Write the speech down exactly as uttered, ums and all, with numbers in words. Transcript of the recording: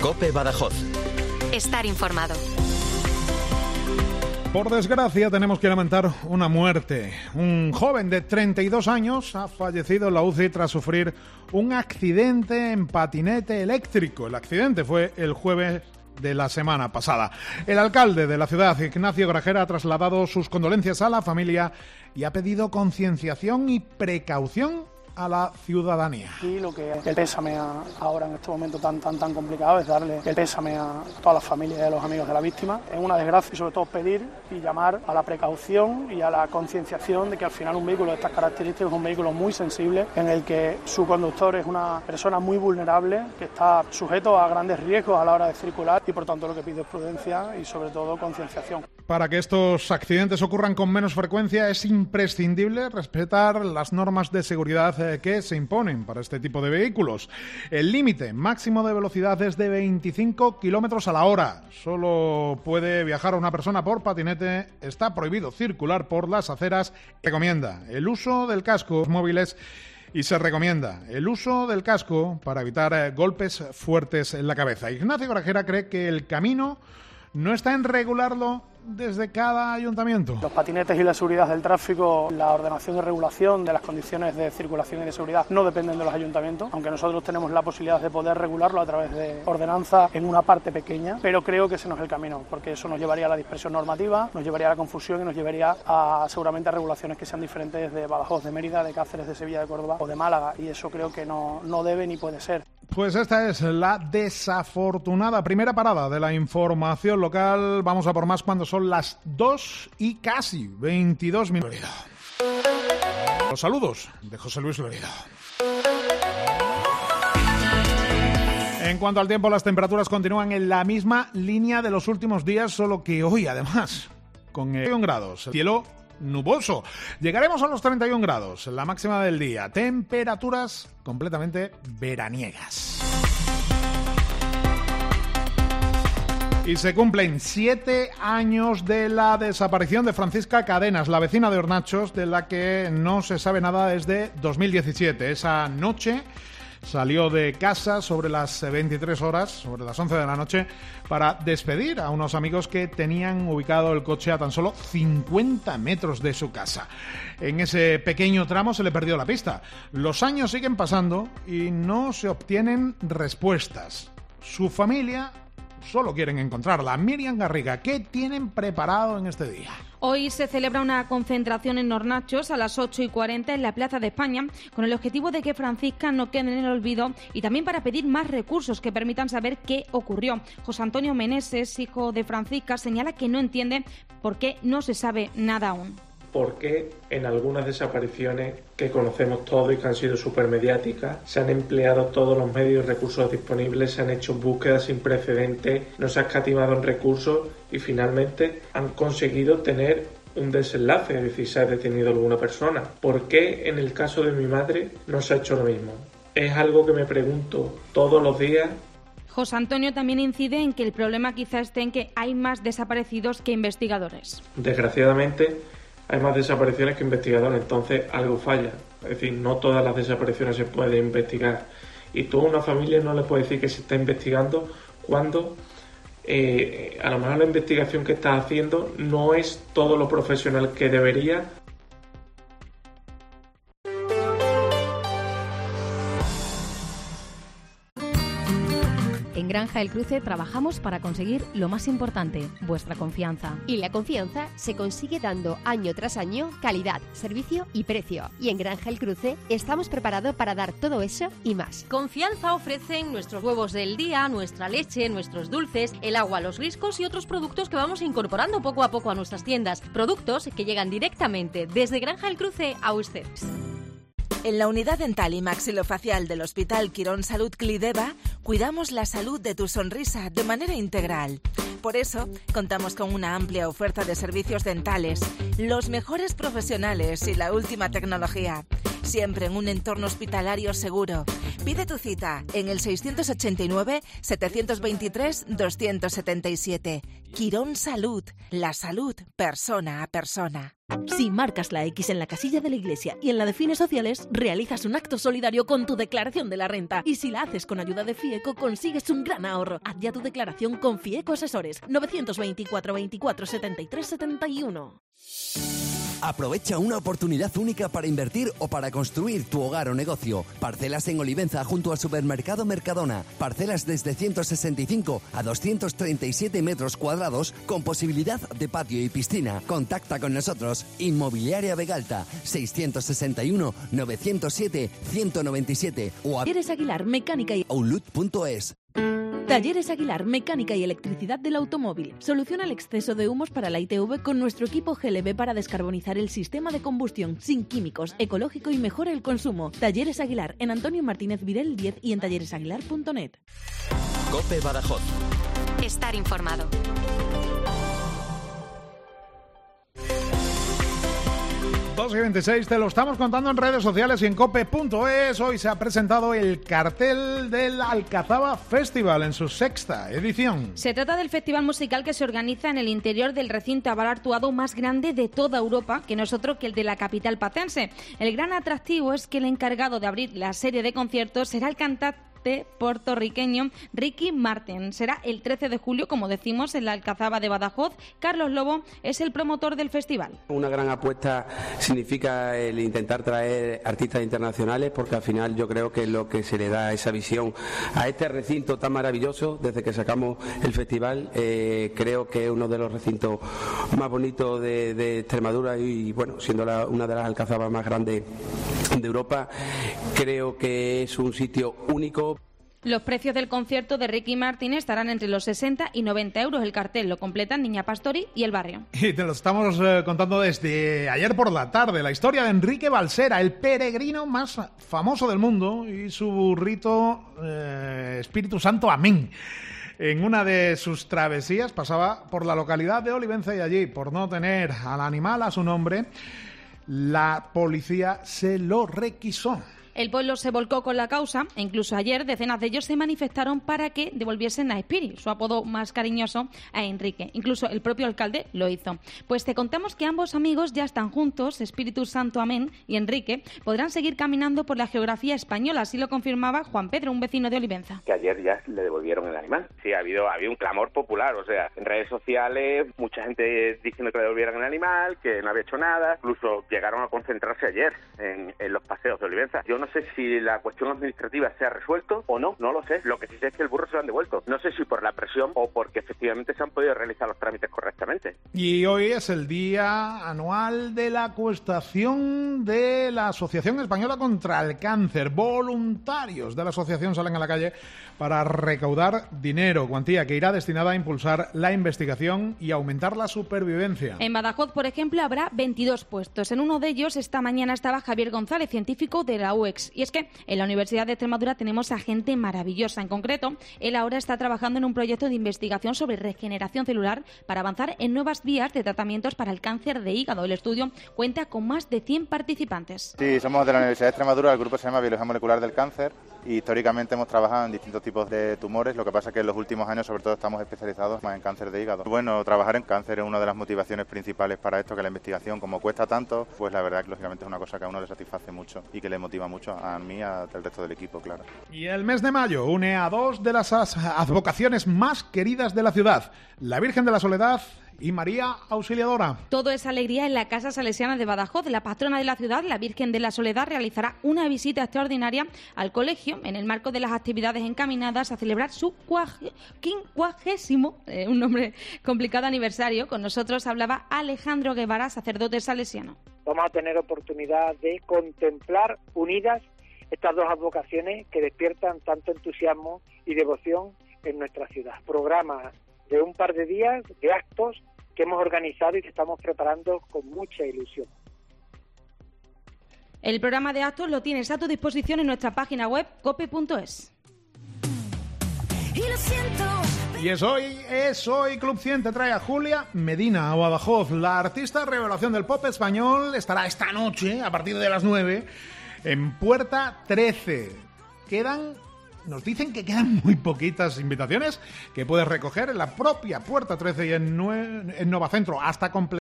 COPE Badajoz. Estar informado. Por desgracia tenemos que lamentar una muerte. Un joven de treinta y dos años ha fallecido en la U C I tras sufrir un accidente en patinete eléctrico. El accidente fue el jueves de la semana pasada. El alcalde de la ciudad, Ignacio Grajera, ha trasladado sus condolencias a la familia y ha pedido concienciación y precaución a la ciudadanía. Y lo que el pésame a, ahora en este momento tan tan tan complicado es darle el pésame a todas las familias y a los amigos de la víctima. Es una desgracia y sobre todo pedir y llamar a la precaución y a la concienciación de que al final un vehículo de estas características es un vehículo muy sensible en el que su conductor es una persona muy vulnerable que está sujeto a grandes riesgos a la hora de circular y por tanto lo que pido es prudencia y sobre todo concienciación. Para que estos accidentes ocurran con menos frecuencia es imprescindible respetar las normas de seguridad que se imponen para este tipo de vehículos. El límite máximo de velocidad es de veinticinco kilómetros a la hora. Solo puede viajar una persona por patinete. Está prohibido circular por las aceras. Recomienda el uso del casco móviles y se recomienda el uso del casco para evitar eh, golpes fuertes en la cabeza. Ignacio Grajera cree que el camino no está en regularlo desde cada ayuntamiento. Los patinetes y la seguridad del tráfico, la ordenación y regulación de las condiciones de circulación y de seguridad no dependen de los ayuntamientos, aunque nosotros tenemos la posibilidad de poder regularlo a través de ordenanza en una parte pequeña, pero creo que ese no es el camino, porque eso nos llevaría a la dispersión normativa, nos llevaría a la confusión y nos llevaría a seguramente a regulaciones que sean diferentes de Badajoz, de Mérida, de Cáceres, de Sevilla, de Córdoba o de Málaga, y eso creo que no, no debe ni puede ser. Pues esta es la desafortunada primera parada de la información local. Vamos a por más cuando son las dos y casi veintidós minutos. Los saludos de José Luis Lorido. En cuanto al tiempo, las temperaturas continúan en la misma línea de los últimos días, solo que hoy, además, con treinta y un grados, cielo nuboso. Llegaremos a los treinta y un grados, la máxima del día. Temperaturas completamente veraniegas. Y se cumplen siete años de la desaparición de Francisca Cadenas, la vecina de Hornachos, de la que no se sabe nada desde dos mil diecisiete. Esa noche salió de casa sobre las veintitrés horas, sobre las once de la noche, para despedir a unos amigos que tenían ubicado el coche a tan solo cincuenta metros de su casa. En ese pequeño tramo se le perdió la pista. Los años siguen pasando y no se obtienen respuestas. Su familia solo quieren encontrarla. Miriam Garriga, ¿qué tienen preparado en este día? Hoy se celebra una concentración en Hornachos a las ocho y cuarenta en la Plaza de España con el objetivo de que Francisca no quede en el olvido y también para pedir más recursos que permitan saber qué ocurrió. José Antonio Meneses, hijo de Francisca, señala que no entiende por qué no se sabe nada aún. ¿Por qué en algunas desapariciones que conocemos todos y que han sido supermediáticas se han empleado todos los medios y recursos disponibles, se han hecho búsquedas sin precedentes, no se ha escatimado en recursos y finalmente han conseguido tener un desenlace, es decir, se ha detenido alguna persona? ¿Por qué en el caso de mi madre no se ha hecho lo mismo? Es algo que me pregunto todos los días. José Antonio también incide en que el problema quizá esté en que hay más desaparecidos que investigadores. Desgraciadamente hay más desapariciones que investigadores, entonces algo falla. Es decir, no todas las desapariciones se pueden investigar. Y tú a una familia no le puedes decir que se está investigando cuando eh, a lo mejor la investigación que estás haciendo no es todo lo profesional que debería. En Granja El Cruce trabajamos para conseguir lo más importante, vuestra confianza. Y la confianza se consigue dando año tras año calidad, servicio y precio. Y en Granja El Cruce estamos preparados para dar todo eso y más. Confianza ofrecen nuestros huevos del día, nuestra leche, nuestros dulces, el agua, los riscos y otros productos que vamos incorporando poco a poco a nuestras tiendas. Productos que llegan directamente desde Granja El Cruce a ustedes. En la unidad dental y maxilofacial del Hospital Quirón Salud Clideva, cuidamos la salud de tu sonrisa de manera integral. Por eso, contamos con una amplia oferta de servicios dentales, los mejores profesionales y la última tecnología. siempre en un entorno hospitalario seguro. Pide tu cita en el seiscientos ochenta y nueve, setecientos veintitrés, doscientos setenta y siete. Quirón Salud, la salud persona a persona. Si marcas la X en la casilla de la iglesia y en la de fines sociales, realizas un acto solidario con tu declaración de la renta. Y si la haces con ayuda de FIECO, consigues un gran ahorro. Haz ya tu declaración con FIECO Asesores. novecientos veinticuatro, veinticuatro, setenta y tres, setenta y uno. Aprovecha una oportunidad única para invertir o para construir tu hogar o negocio. Parcelas en Olivenza junto al supermercado Mercadona. Parcelas desde ciento sesenta y cinco a doscientos treinta y siete metros cuadrados con posibilidad de patio y piscina. Contacta con nosotros. Inmobiliaria Vegalta, seiscientos sesenta y uno, novecientos siete, ciento noventa y siete o a Talleres Aguilar Mecánica y outlook punto es. Talleres Aguilar Mecánica y Electricidad del Automóvil. Soluciona el exceso de humos para la I T V con nuestro equipo G L B para descarbonizar el sistema de combustión sin químicos, ecológico y mejora el consumo. Talleres Aguilar en Antonio Martínez Virel diez y en talleres aguilar punto net. COPE Badajoz. Estar informado. dos y veintiséis, te lo estamos contando en redes sociales y en cope punto es. Hoy se ha presentado el cartel del Alcazaba Festival en su sexta edición. Se trata del festival musical que se organiza en el interior del recinto abartuado más grande de toda Europa, que no es otro que el de la capital pacense. El gran atractivo es que el encargado de abrir la serie de conciertos será el cantante puertorriqueño Ricky Martin. Será el trece de julio, como decimos, en la Alcazaba de Badajoz. Carlos Lobo es el promotor del festival. Una gran apuesta significa el intentar traer artistas internacionales, porque al final yo creo que es lo que se le da esa visión a este recinto tan maravilloso. Desde que sacamos el festival, eh, creo que es uno de los recintos más bonitos de, de Extremadura y, bueno, siendo la, una de las alcazabas más grandes de Europa, creo que es un sitio único. Los precios del concierto de Ricky Martin estarán entre los sesenta y noventa euros. El cartel lo completan Niña Pastori y El Barrio. Y te lo estamos eh, contando desde ayer por la tarde. La historia de Enrique Balsera, el peregrino más famoso del mundo, y su burrito eh, Espíritu Santo, amén. En una de sus travesías pasaba por la localidad de Olivenza y allí, por no tener al animal a su nombre, la policía se lo requisó. El pueblo se volcó con la causa e incluso ayer decenas de ellos se manifestaron para que devolviesen a Espiri, su apodo más cariñoso, a Enrique. Incluso el propio alcalde lo hizo. Pues te contamos que ambos amigos ya están juntos, Espíritu Santo Amén y Enrique, podrán seguir caminando por la geografía española, así lo confirmaba Juan Pedro, un vecino de Olivenza. Que ayer ya le devolvieron el animal. Sí, ha habido, ha habido un clamor popular, o sea, en redes sociales mucha gente diciendo que le devolvieran el animal, que no había hecho nada, incluso llegaron a concentrarse ayer en, en los paseos de Olivenza. Yo no sé si la cuestión administrativa se ha resuelto o no, no lo sé. Lo que sí sé es que el burro se lo han devuelto. No sé si por la presión o porque efectivamente se han podido realizar los trámites correctamente. Y hoy es el día anual de la acuestación de la Asociación Española contra el Cáncer. Voluntarios de la asociación salen a la calle para recaudar dinero, cuantía que irá destinada a impulsar la investigación y aumentar la supervivencia. En Badajoz, por ejemplo, habrá veintidós puestos. En uno de ellos esta mañana estaba Javier González, científico de la U E X. Y es que en la Universidad de Extremadura tenemos a gente maravillosa. En concreto, él ahora está trabajando en un proyecto de investigación sobre regeneración celular para avanzar en nuevas vías de tratamientos para el cáncer de hígado. El estudio cuenta con más de cien participantes. Sí, somos de la Universidad de Extremadura, el grupo se llama Biología Molecular del Cáncer y históricamente hemos trabajado en distintos tipos de tumores, lo que pasa es que en los últimos años sobre todo estamos especializados más en cáncer de hígado. Bueno, trabajar en cáncer es una de las motivaciones principales para esto, que la investigación, como cuesta tanto, pues la verdad que lógicamente es una cosa que a uno le satisface mucho y que le motiva mucho a mí y al resto del equipo, claro. Y el mes de mayo une a dos de las advocaciones más queridas de la ciudad, la Virgen de la Soledad y María Auxiliadora. Todo es alegría en la Casa Salesiana de Badajoz. La patrona de la ciudad, la Virgen de la Soledad, realizará una visita extraordinaria al colegio en el marco de las actividades encaminadas a celebrar su quincuagésimo, eh, un nombre complicado, aniversario. Con nosotros hablaba Alejandro Guevara, sacerdote salesiano. Vamos a tener oportunidad de contemplar unidas estas dos advocaciones que despiertan tanto entusiasmo y devoción en nuestra ciudad. Programa de un par de días de actos que hemos organizado y que estamos preparando con mucha ilusión. El programa de actos lo tienes a tu disposición en nuestra página web cope punto es. Y es hoy, es hoy Club cien te trae a Julia Medina a Badajoz. La artista revelación del pop español estará esta noche a partir de las nueve en Puerta trece. Quedan, nos dicen que quedan muy poquitas invitaciones que puedes recoger en la propia Puerta trece y en, Nue- en Novacentro hasta completar